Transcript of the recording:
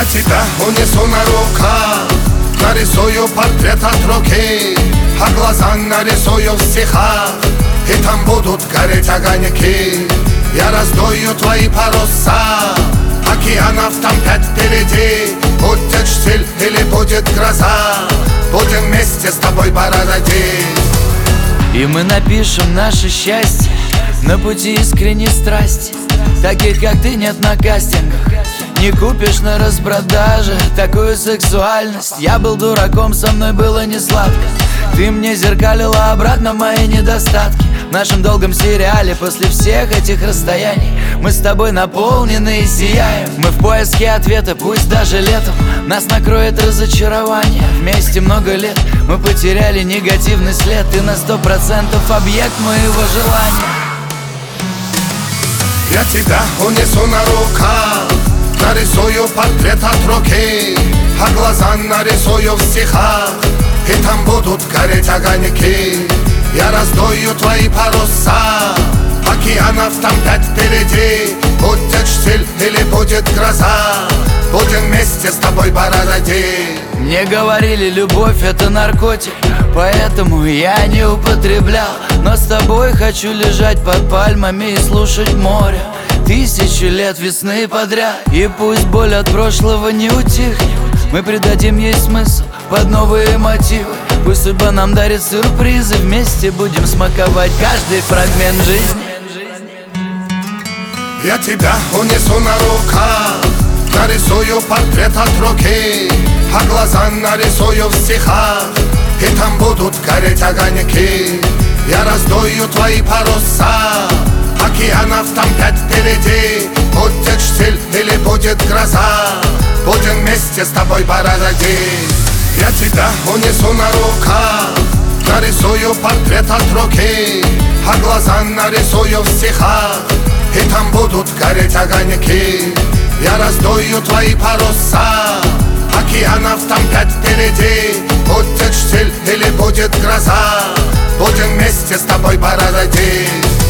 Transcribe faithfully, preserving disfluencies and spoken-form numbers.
Я тебя унесу на руках, нарисую портрет от руки, а глаза нарисую в стихах, и там будут гореть огоньки. Я раздую твои паруса, океанов там пять впереди. Будет штиль или будет гроза, будем вместе с тобой бородать. И мы напишем наше счастье на пути искренней страсти. Таких, как ты, нет на кастингах, не купишь на распродаже такую сексуальность. Я был дураком, со мной было не сладко. Ты мне зеркалила обратно мои недостатки. В нашем долгом сериале после всех этих расстояний мы с тобой наполнены и сияем. Мы в поиске ответа, пусть даже летом нас накроет разочарование. Вместе много лет мы потеряли негативный след. Ты на сто процентов объект моего желания. Я тебя унесу на руках, нарисую портрет от руки, а глаза нарисую в стихах, и там будут гореть огоньки. Я раздую твои паруса, океанов там пять впереди. Будет штиль или будет гроза, будем вместе с тобой бородать. Мне говорили, любовь это наркотик, поэтому я не употреблял. Но с тобой хочу лежать под пальмами и слушать море тысячи лет весны подряд. И пусть боль от прошлого не утихнет, мы придадим ей смысл под новые мотивы. Пусть судьба нам дарит сюрпризы, вместе будем смаковать каждый фрагмент жизни. Я тебя унесу на руках, нарисую портрет от руки, а глаза нарисую в стихах, и там будут гореть огоньки. Я раздую твои паруса, океанов там пять впереди. Будет штиль или будет гроза, будем вместе с тобой бородать. Я тебя унесу на руках, нарисую портрет от руки, а глаза нарисую в стихах, и там будут гореть огоньки. Я раздую твои паруса, океанов там пять впереди. Будет штиль или будет гроза, будем вместе с тобой бородать.